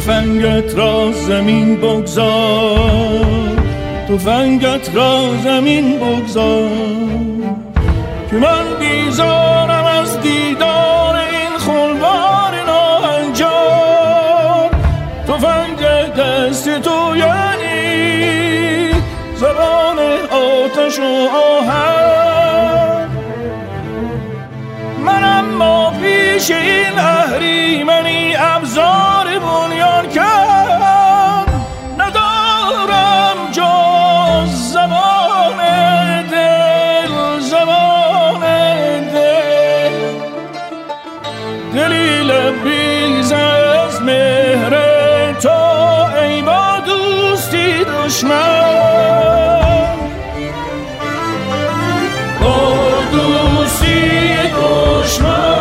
تفنگت را زمین بگذار، تفنگت را زمین بگذار، که من بیزارم از دیدار این خلوار ناهنجار. تفنگ دست تو یعنی زبان آتش و آهن، من اما پیش این اهریمنی ابزار بنیان کرد ندارم جز زبان دل، زبان دل، دلی لبریز از مهر تو ای با دوستی دشمن، با دوستی دشمن.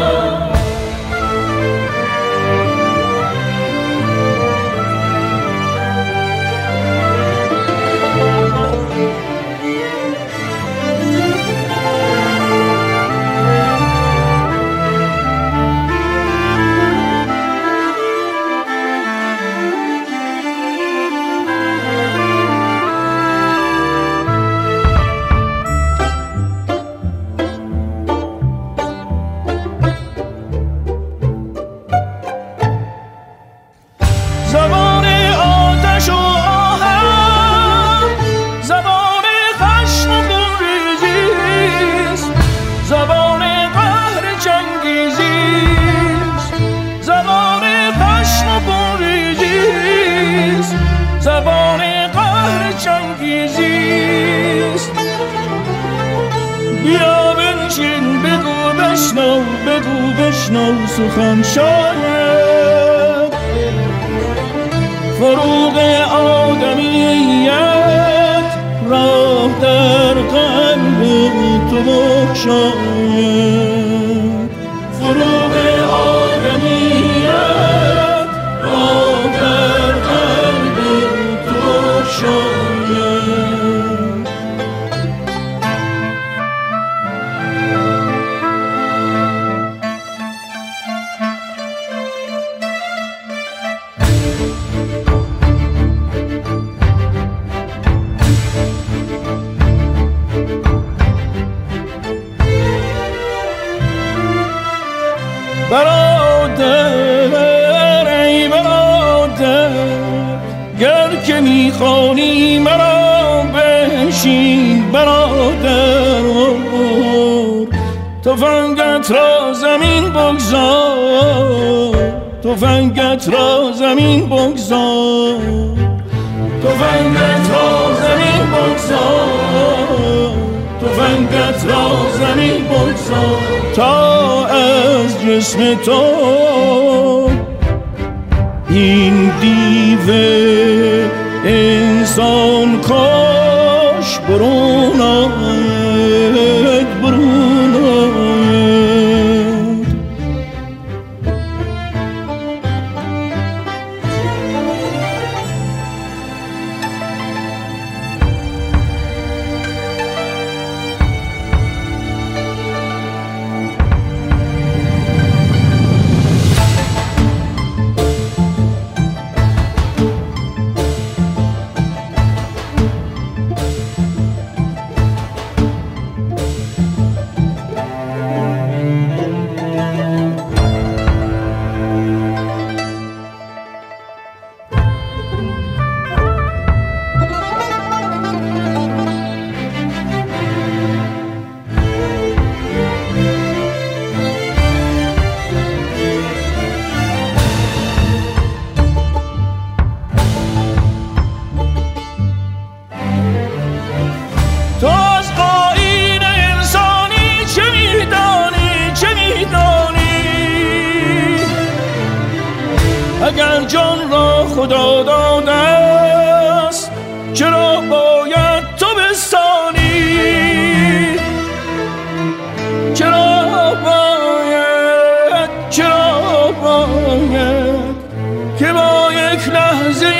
زبان آتش و آهن، زبان خشم و خونریزیست، زبان قهر چنگیزیست، زبان خشم و خونریزیست، زبان قهر چنگیزیست. بیا بنشین بگو بشنو، بگو بشنو سخن شاید، فروغ آدمیت راه در قلب تو بگشاید، فروغ آدمیت راه در قلب تو بگشاید. برادر ای برادر، گر که میخوانی مرا بنشین برادر، تفنگت را زمین بگذار، تفنگت را زمین بگذار، تفنگت را زمین بگذار، تفنگت را زمین بگذار، تا از جسم تو این دیو انسان کاش برون آید، برون آید. اگر جان را خدا داده است چرا باید تو بستانی؟ چرا باید که با یک لحظه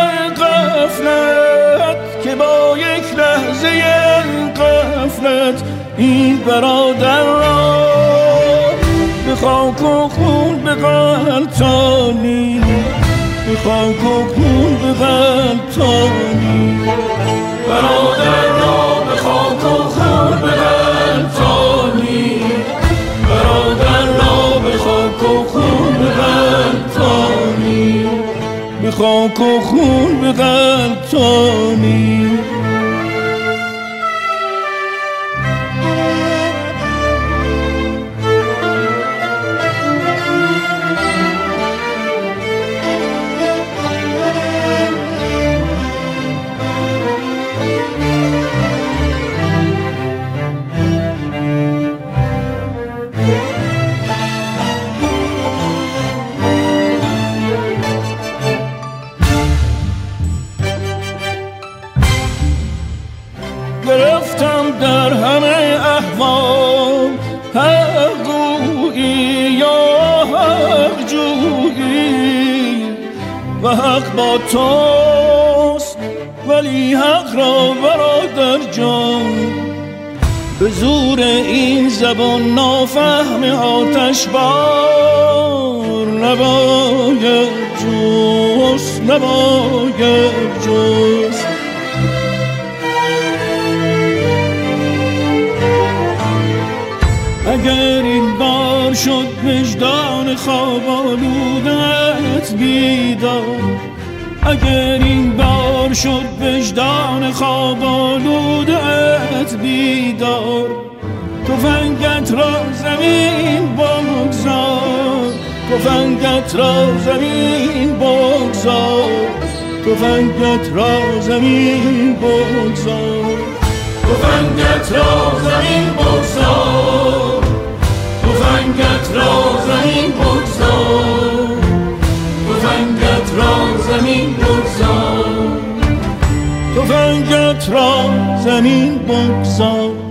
غفلت، که با یک لحظه غفلت این برادر را به خاک و خون بغلطانی؟ به خاک و خون به غلطانی، برادر را به خاک و خون به غلطانی، برادر را به خاک و خون به غلطانی، به خاک و خون به غلطانی. گرفتم در همه احوال حق گویی یا حق جویی و حق با توست، ولی حق را برادر جان به زور این زبان نافهم آتش بار نباید جست، نباید جست. اگر این بار شد وجدان خواب آلودت بیدار، اگر این بار شد وجدان خواب آلودت بیدار، تفنگت را زمین بگذار، تفنگت را زمین بگذار، تفنگت را زمین بگذار، تفنگت را زمین بگذار، تفنگت را زمین بگذار، تفنگت را زمین بگذار، تفنگت را زمین بگذار.